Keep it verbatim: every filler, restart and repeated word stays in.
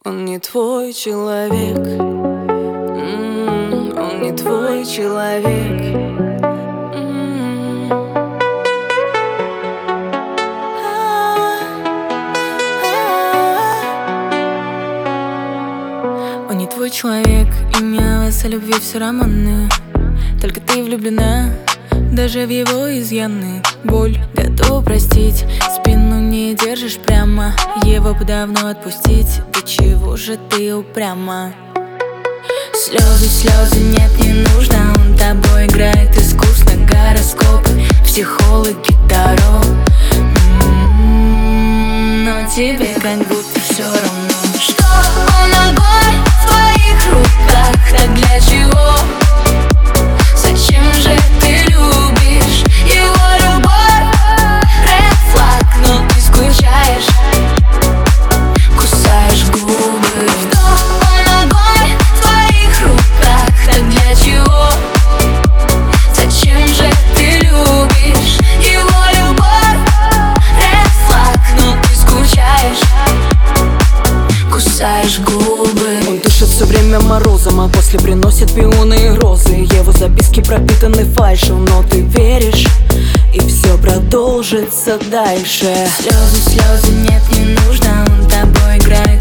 Он не твой человек, М-м, он не твой человек. М-м. Он не твой человек, имя вас о любви все романы. Только ты влюблена, даже в его изъяны. Боль готова простить, спину не держишь прямо. Его бы давно отпустить, до чего же ты упряма? Слезы, слезы, нет, не нужно. Он тобой играет искусно, гороскопы, психологи, таро. М-м-м, но тебе как будто все равно. Что он огонь в твоих руках, так для чего? Зачем же ты любишь его любовь? Red flag, но ты скучаешь, кусаешь губы. Что он огонь в твоих руках, так для чего? Зачем же ты любишь его любовь? Red flag, но ты скучаешь, кусаешь губы. Он дышит все время морозом, а после приносит пионы и розы. Его записки пропитаны фальшью, но ты веришь, и все продолжится дальше. Слезы, слезы, нет, не нужно. Он тобой играет